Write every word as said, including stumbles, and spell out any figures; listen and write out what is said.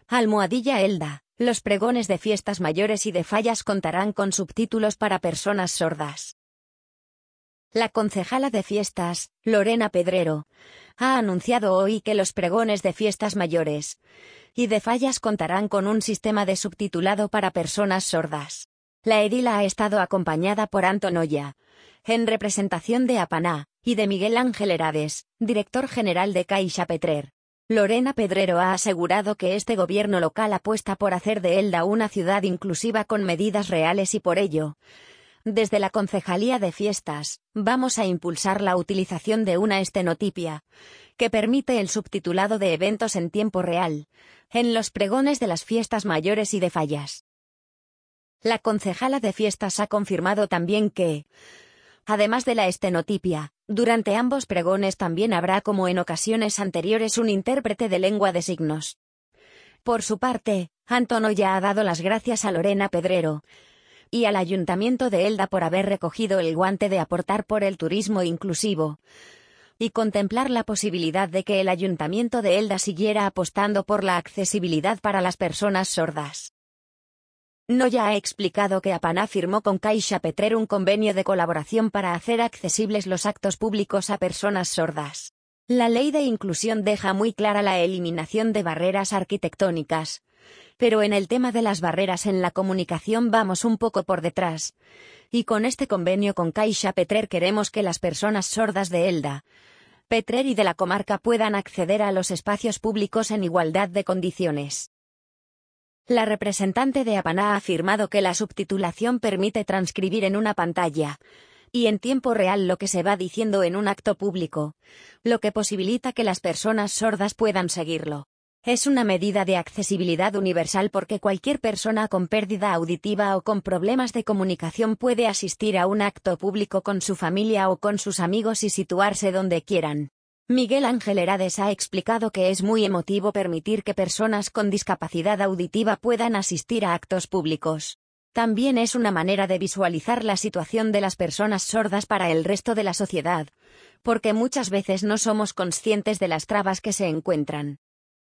Almohadilla Elda. Los pregones de fiestas mayores y de fallas contarán con subtítulos para personas sordas. La concejala de fiestas, Lorena Pedrero, ha anunciado hoy que los pregones de fiestas mayores y de fallas contarán con un sistema de subtitulado para personas sordas. La edila ha estado acompañada por Antón Oya, en representación de Apaná, y de Miguel Ángel Herades, director general de Caixa Petrer. Lorena Pedrero ha asegurado que este gobierno local apuesta por hacer de Elda una ciudad inclusiva con medidas reales y por ello, desde la Concejalía de Fiestas, vamos a impulsar la utilización de una estenotipia, que permite el subtitulado de eventos en tiempo real, en los pregones de las fiestas mayores y de fallas. La concejala de Fiestas ha confirmado también que, además de la estenotipia, durante ambos pregones también habrá, como en ocasiones anteriores, un intérprete de lengua de signos. Por su parte, Antón Oya ha dado las gracias a Lorena Pedrero y al Ayuntamiento de Elda por haber recogido el guante de aportar por el turismo inclusivo y contemplar la posibilidad de que el Ayuntamiento de Elda siguiera apostando por la accesibilidad para las personas sordas. Noya ha explicado que Apaná firmó con Caixa Petrer un convenio de colaboración para hacer accesibles los actos públicos a personas sordas. La ley de inclusión deja muy clara la eliminación de barreras arquitectónicas, pero en el tema de las barreras en la comunicación vamos un poco por detrás, y con este convenio con Caixa Petrer queremos que las personas sordas de Elda, Petrer y de la comarca puedan acceder a los espacios públicos en igualdad de condiciones. La representante de Apaná ha afirmado que la subtitulación permite transcribir en una pantalla y en tiempo real lo que se va diciendo en un acto público, lo que posibilita que las personas sordas puedan seguirlo. Es una medida de accesibilidad universal porque cualquier persona con pérdida auditiva o con problemas de comunicación puede asistir a un acto público con su familia o con sus amigos y situarse donde quieran. Miguel Ángel Herades ha explicado que es muy emotivo permitir que personas con discapacidad auditiva puedan asistir a actos públicos. También es una manera de visualizar la situación de las personas sordas para el resto de la sociedad, porque muchas veces no somos conscientes de las trabas que se encuentran.